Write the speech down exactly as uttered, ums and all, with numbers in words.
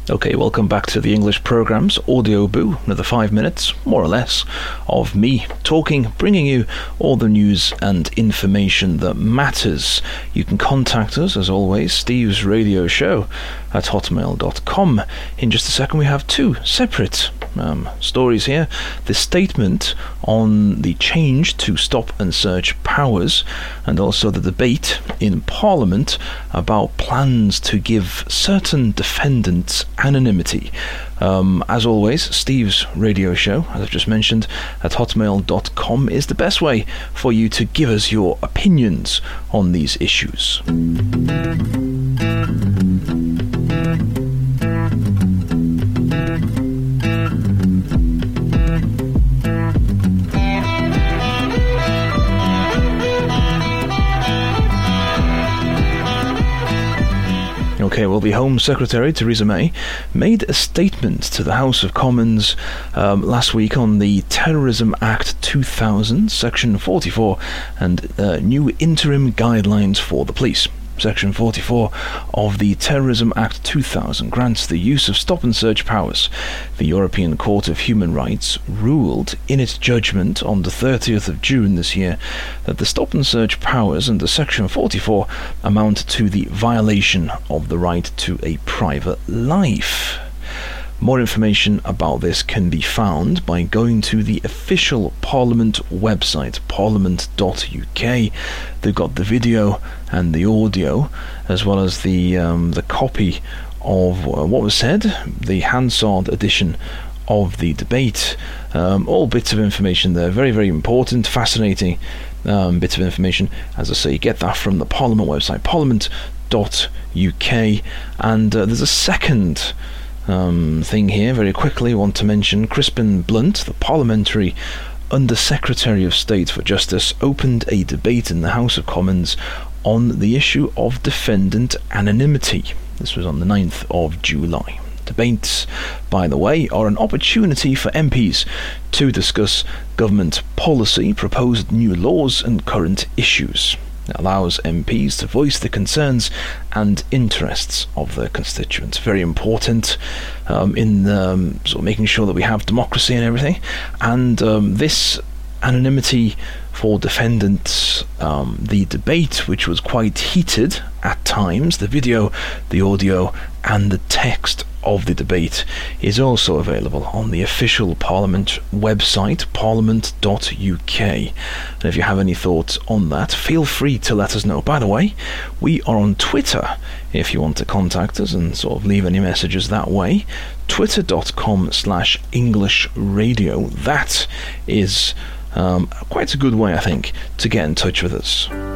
Okay, welcome back to the English programmes, Audio Boo, another five minutes, more or less, of me talking, bringing you all the news and information that matters. You can contact us, as always, Steve's Radio Show at hotmail dot com. In just a second, we have two separate um, stories here. The statement on the change to stop and search powers, and also the debate in Parliament about plans to give certain defendants anonymity. Um, as always, Steve's Radio Show, as I've just mentioned, at hotmail dot com is the best way for you to give us your opinions on these issues. Okay, well, the Home Secretary, Theresa May, made a statement to the House of Commons um, last week on the Terrorism Act two thousand, Section forty-four, and uh, new interim guidelines for the police. Section forty-four of the Terrorism Act two thousand grants the use of stop-and-search powers. The European Court of Human Rights ruled in its judgment on the thirtieth of June this year that the stop-and-search powers under Section forty-four amount to the violation of the right to a private life. More information about this can be found by going to the official Parliament website, parliament dot U K. They've got the video and the audio, as well as the um, the copy of uh, what was said, the Hansard edition of the debate. Um, all bits of information there, very, very important, fascinating um, bits of information. As I say, get that from the Parliament website, parliament dot U K. And uh, there's a second Um, thing here, very quickly, I want to mention Crispin Blunt, the Parliamentary Under Secretary of State for Justice, opened a debate in the House of Commons on the issue of defendant anonymity. This was on the ninth of July. Debates, by the way, are an opportunity for M Ps to discuss government policy, proposed new laws and current issues. It allows M Ps to voice the concerns and interests of their constituents. Very important um, in um, sort of making sure that we have democracy and everything. And um, this anonymity for defendants, um, the debate, which was quite heated at times, the video, the audio and the text of the debate is also available on the official Parliament website, parliament dot U K. And if you have any thoughts on that, feel free to let us know. By the way, we are on Twitter if you want to contact us and sort of leave any messages that way. twitter dot com slash English Radio. That is um, quite a good way, I think, to get in touch with us.